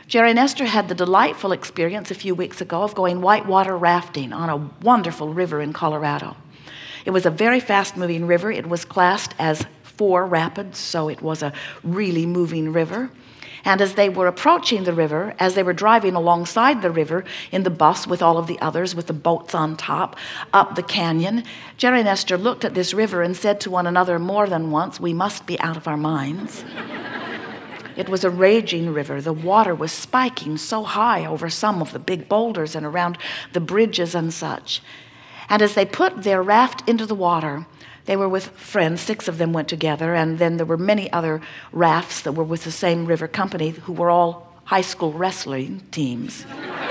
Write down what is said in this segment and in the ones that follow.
Jerry and Esther had the delightful experience a few weeks ago of going whitewater rafting on a wonderful river in Colorado. It was a very fast-moving river. It was classed as 4 rapids, so it was a really moving river. And as they were approaching the river, as they were driving alongside the river in the bus with all of the others, with the boats on top, up the canyon, Jerry and Esther looked at this river and said to one another more than once, "We must be out of our minds." It was a raging river. The water was spiking so high over some of the big boulders and around the bridges and such. And as they put their raft into the water, they were with friends. 6 of them went together, and then there were many other rafts that were with the same river company who were all high school wrestling teams.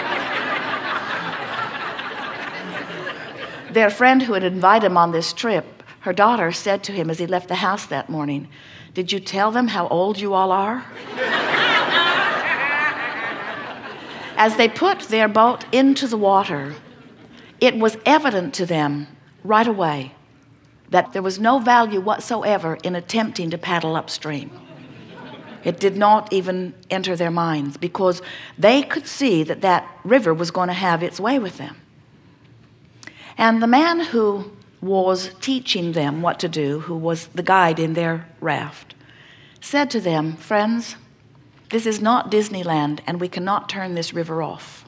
Their friend who had invited him on this trip, her daughter said to him as he left the house that morning, "Did you tell them how old you all are?" As they put their boat into the water, it was evident to them right away that there was no value whatsoever in attempting to paddle upstream. It did not even enter their minds, because they could see that that river was going to have its way with them. And the man who was teaching them what to do, who was the guide in their raft, said to them, "Friends, this is not Disneyland, and we cannot turn this river off."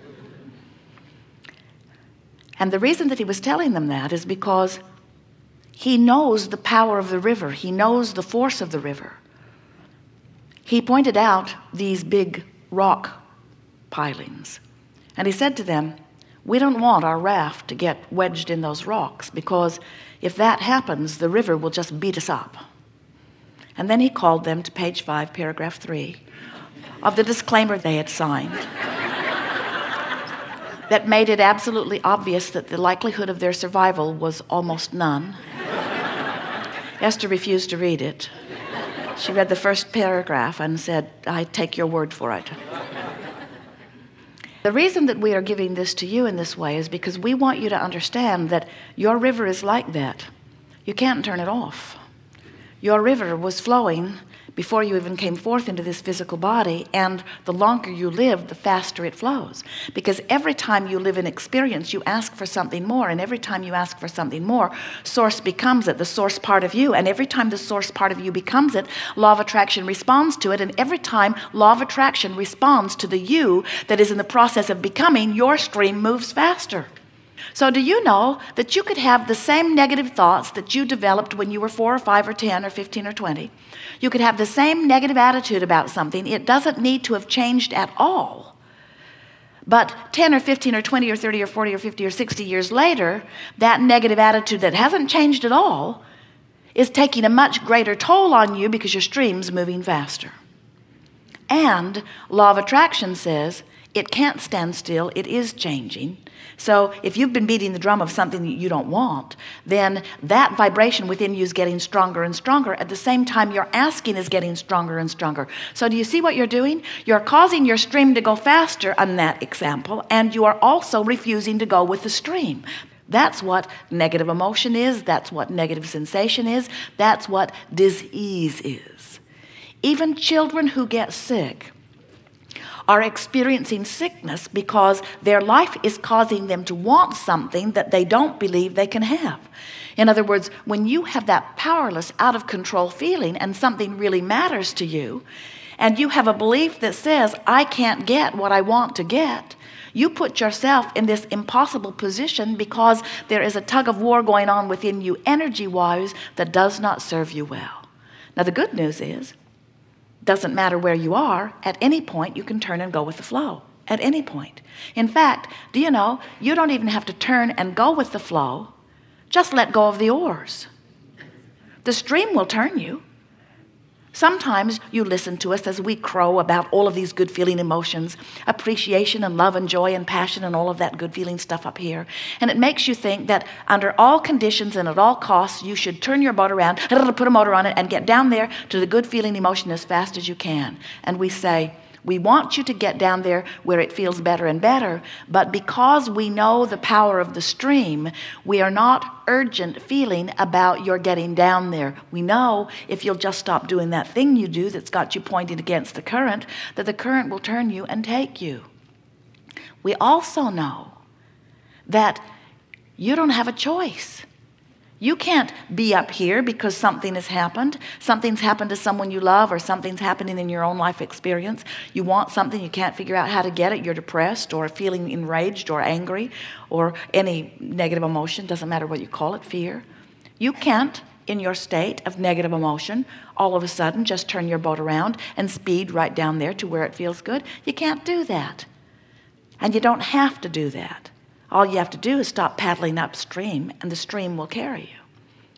And the reason that he was telling them that is because he knows the power of the river. He knows the force of the river. He pointed out these big rock pilings, and he said to them, "We don't want our raft to get wedged in those rocks, because if that happens, the river will just beat us up." And then he called them to page 5, paragraph 3 of the disclaimer they had signed that made it absolutely obvious that the likelihood of their survival was almost none. Esther refused to read it. She read the first paragraph and said, "I take your word for it." The reason that we are giving this to you in this way is because we want you to understand that your river is like that. You can't turn it off. Your river was flowing before you even came forth into this physical body, and the longer you live, the faster it flows. Because every time you live an experience, you ask for something more, and every time you ask for something more, source becomes it, the source part of you, and every time the source part of you becomes it, law of attraction responds to it, and every time law of attraction responds to the you that is in the process of becoming, your stream moves faster. So do you know that you could have the same negative thoughts that you developed when you were 4 or 5 or 10 or 15 or 20? You could have the same negative attitude about something. It doesn't need to have changed at all. But 10 or 15 or 20 or 30 or 40 or 50 or 60 years later, that negative attitude that hasn't changed at all is taking a much greater toll on you because your stream's moving faster. And law of attraction says it can't stand still. It is changing. So if you've been beating the drum of something that you don't want, then that vibration within you is getting stronger and stronger. At the same time, your asking is getting stronger and stronger. So do you see what you're doing? You're causing your stream to go faster on that example, and you are also refusing to go with the stream. That's what negative emotion is. That's what negative sensation is. That's what dis-ease is. Even children who get sick are experiencing sickness because their life is causing them to want something that they don't believe they can have. In other words, when you have that powerless, out of control feeling and something really matters to you, and you have a belief that says, "I can't get what I want to get," you put yourself in this impossible position because there is a tug of war going on within you energy-wise that does not serve you well. Now the good news is, doesn't matter where you are, at any point you can turn and go with the flow. At any point. In fact, do you know, you don't even have to turn and go with the flow. Just let go of the oars. The stream will turn you. Sometimes you listen to us as we crow about all of these good feeling emotions, appreciation and love and joy and passion and all of that good feeling stuff up here. And it makes you think that under all conditions and at all costs, you should turn your boat around, put a motor on it, and get down there to the good feeling emotion as fast as you can. And we say, We want you to get down there where it feels better and better, but because we know the power of the stream, we are not urgent feeling about your getting down there. We know if you'll just stop doing that thing you do that's got you pointing against the current, that the current will turn you and take you. We also know that you don't have a choice. You can't be up here because something has happened. Something's happened to someone you love, or something's happening in your own life experience. You want something, you can't figure out how to get it. You're depressed or feeling enraged or angry or any negative emotion. Doesn't matter what you call it, fear. You can't, in your state of negative emotion, all of a sudden just turn your boat around and speed right down there to where it feels good. You can't do that. And you don't have to do that. All you have to do is stop paddling upstream, and the stream will carry you.